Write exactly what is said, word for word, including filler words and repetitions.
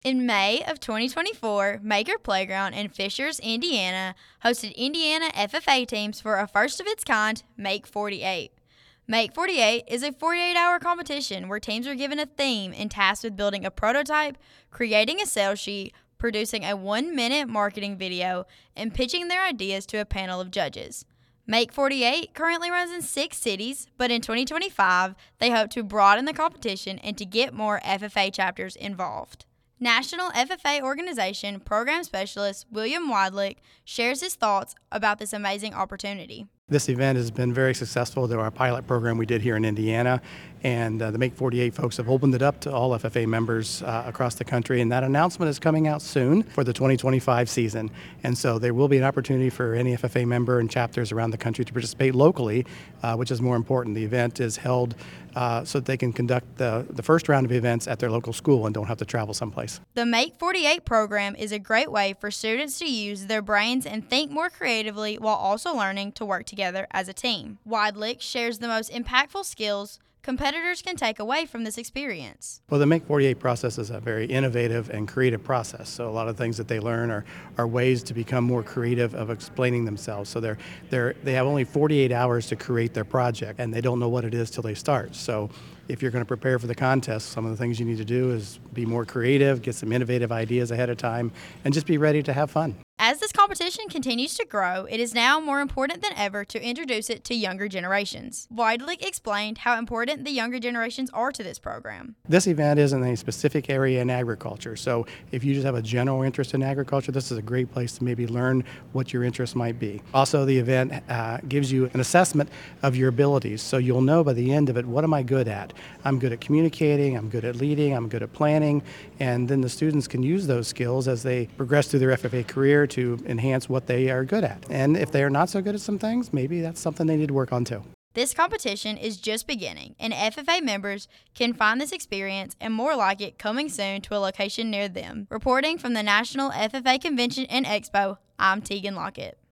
In May of twenty twenty-four, Maker Playground in Fishers, Indiana, hosted Indiana F F A teams for a first-of-its-kind Make forty-eight. Make forty-eight is a forty-eight hour competition where teams are given a theme and tasked with building a prototype, creating a sales sheet, producing a one-minute marketing video, and pitching their ideas to a panel of judges. Make forty-eight currently runs in six cities, but in twenty twenty-five, they hope to broaden the competition and to get more F F A chapters involved. National F F A Organization Program Specialist William Wadlick shares his thoughts about this amazing opportunity. This event has been very successful through our pilot program we did here in Indiana, and uh, the Make forty-eight folks have opened it up to all F F A members uh, across the country, and that announcement is coming out soon for the twenty twenty-five season. And so there will be an opportunity for any F F A member and chapters around the country to participate locally, uh, which is more important. The event is held uh, so that they can conduct the, the first round of events at their local school and don't have to travel someplace. The Make forty-eight program is a great way for students to use their brains and think more creatively while also learning to work together as a team. Wadlick shares the most impactful skills competitors can take away from this experience. Well, the Make forty-eight process is a very innovative and creative process. So a lot of things that they learn are, are ways to become more creative of explaining themselves. So they're, they're, they have only forty-eight hours to create their project, and they don't know what it is till they start. So if you're going to prepare for the contest, some of the things you need to do is be more creative, get some innovative ideas ahead of time, and just be ready to have fun. As this competition continues to grow, it is now more important than ever to introduce it to younger generations. Wadlick explained how important the younger generations are to this program. This event is in a specific area in agriculture, so if you just have a general interest in agriculture, this is a great place to maybe learn what your interest might be. Also, the event uh, gives you an assessment of your abilities, so you'll know by the end of it, what am I good at? I'm good at communicating, I'm good at leading, I'm good at planning, and then the students can use those skills as they progress through their F F A career to enhance what they are good at. And if they are not so good at some things, maybe that's something they need to work on too. This competition is just beginning, and F F A members can find this experience and more like it coming soon to a location near them. Reporting from the National F F A Convention and Expo, I'm Tegan Lockett.